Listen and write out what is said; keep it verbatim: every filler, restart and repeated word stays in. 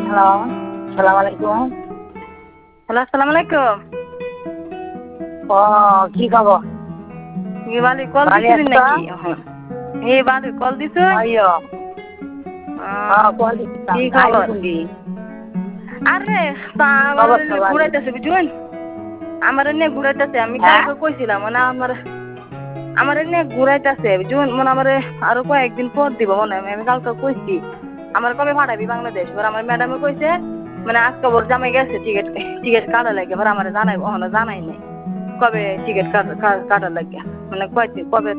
Hello, সালাম আলাইকুম। Hello, আসসালামু আলাইকুম। ও কি খবর? কি বালি কল ভালো দিছিলি আছো? নাকি এখন? এই বালি কল দিছ? আইয়ো হ্যাঁ কল দিছিলাম কি আইলি খবর? কোনদিন? আরে তা আমার খবর তো ভালো। ঘুরাইতেছে বুঝুন, আমার এনে ঘুরাইতেছে। আমি হ্যাঁ কালকে কইছিলাম মানে আমার আমার এনে ঘুরাইতেছে বুঝুন, মানে আমার আরো কয়েকদিন পর দিব মনে হয়। আমি কালকে কইছি আমার কবে পাঠাবি বাংলাদেশ। এবার আমার ম্যাডামে কইছে মানে আজকে ওর জামাই গেছে টিকিট টিকিট কাটা লাগে। এবার আমার জানাই ওখানে জানাই নাই কবে টিকিট কাটার লাগে, মানে কয়দিন কবে